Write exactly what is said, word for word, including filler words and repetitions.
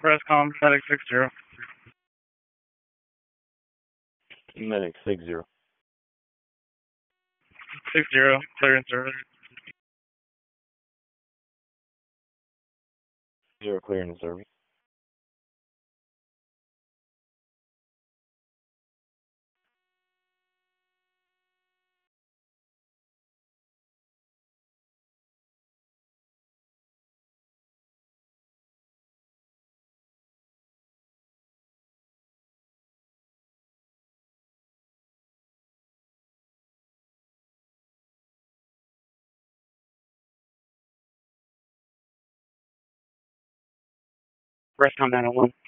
Rescom, Medic six zero. Medic six zero. six zero, clear in service. Zero clear in service. Rescom nine oh one.